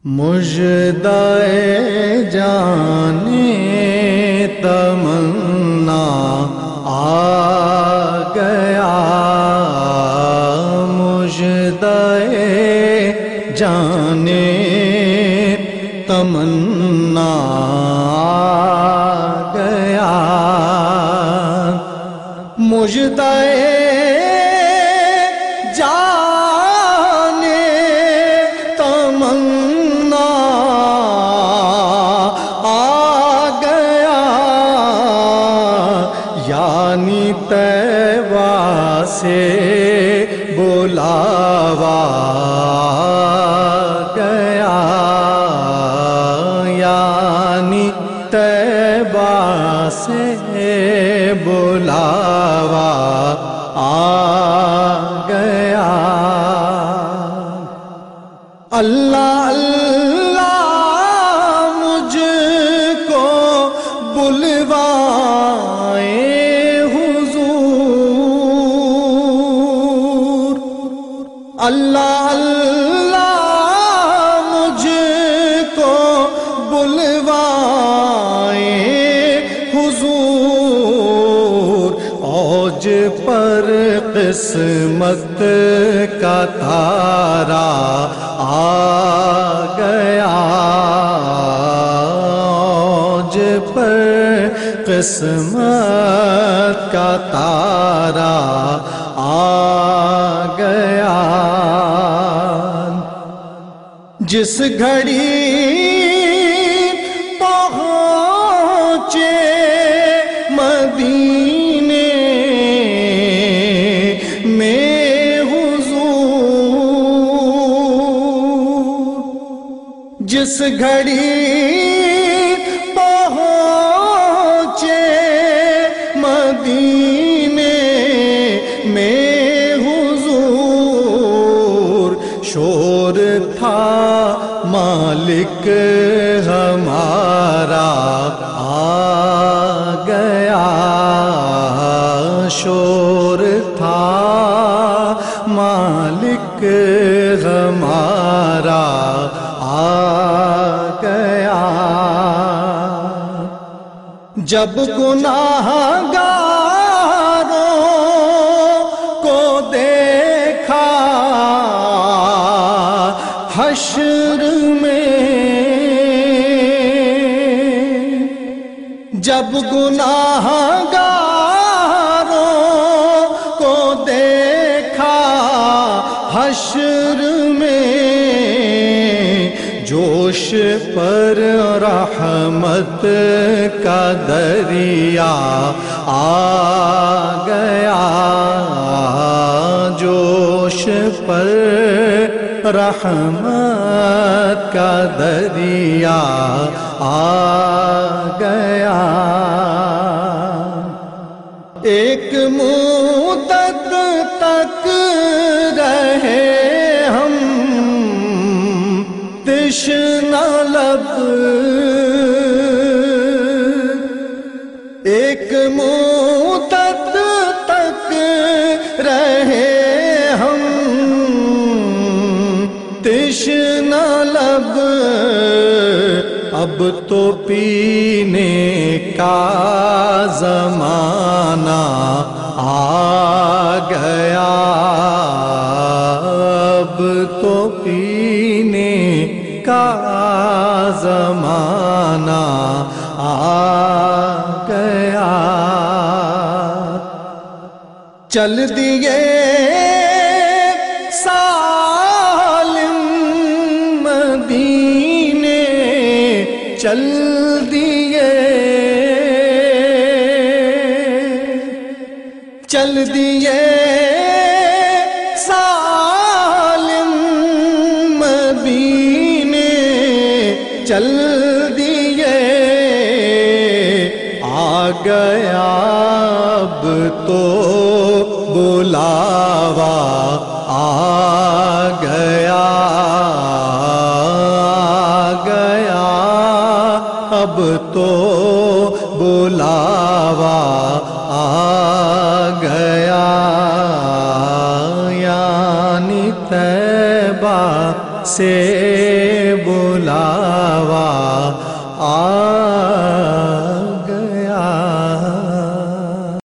مژدہ جانے تمنا آ گیا، مژدہ جانے تمنا آ گیا، مژدہ یعنی طیبہ سے بلاوا گیا، یعنی طیبہ سے بلاوا آ گیا۔ اللہ اللہ مجھ کو بلوائے اللہ اللہ مجھ کو بلوائے حضور، اوج پر قسمت کا تارا آ گیا، اوج پر قسمت کا تارا آ گیا۔ جس گھڑی پہنچے مدینے میں حضور، جس گھڑی پہنچے مدینے میں حضور، شور تھا مالک ہمارا آ گیا، شور تھا مالک ہمارا آ گیا۔ جب گناہگاروں کو دیکھا حشر میں، جب گناہگاروں کو دیکھا حشر میں، جوش پر رحمت کا دریا آ گیا، جوش پر رحمت کا دریا آ گیا۔ ایک مدت تک رہے ہم تشنہ لب، ایک مدت تک رہے ہم تشنہ لب، اب تو پینے کا زمانہ آ گیا، اب تو پینے کا زمانہ آ گیا۔ چل دیے چل دیے، چل دیے سالم مدینے، چل دیے، آ گیا اب تو بلاوا آ گیا، اب تو بلاوا آ گیا، یعنی طیبہ سے بلاوا آ